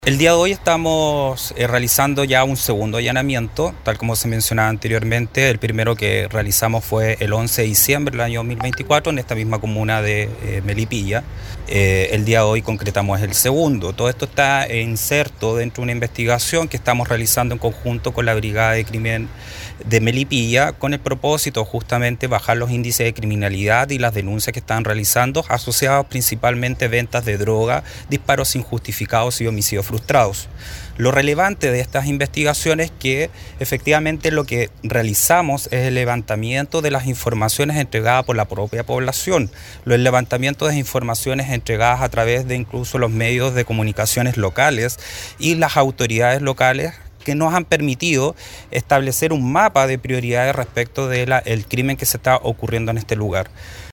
El día de hoy estamos realizando ya un segundo allanamiento, tal como se mencionaba anteriormente. El primero que realizamos fue el 11 de diciembre del año 2024 en esta misma comuna de Melipilla. El día de hoy concretamos el segundo. Todo esto está inserto dentro de una investigación que estamos realizando en conjunto con la Brigada de Crimen de Melipilla, con el propósito justamente bajar los índices de criminalidad y las denuncias que están realizando, asociados principalmente a ventas de droga, disparos injustificados y homicidios frustrados. Lo relevante de estas investigaciones es que efectivamente lo que realizamos es el levantamiento de las informaciones entregadas por la propia población, el levantamiento de informaciones entregadas a través de incluso los medios de comunicaciones locales y las autoridades locales, que nos han permitido establecer un mapa de prioridades respecto del crimen que se está ocurriendo en este lugar.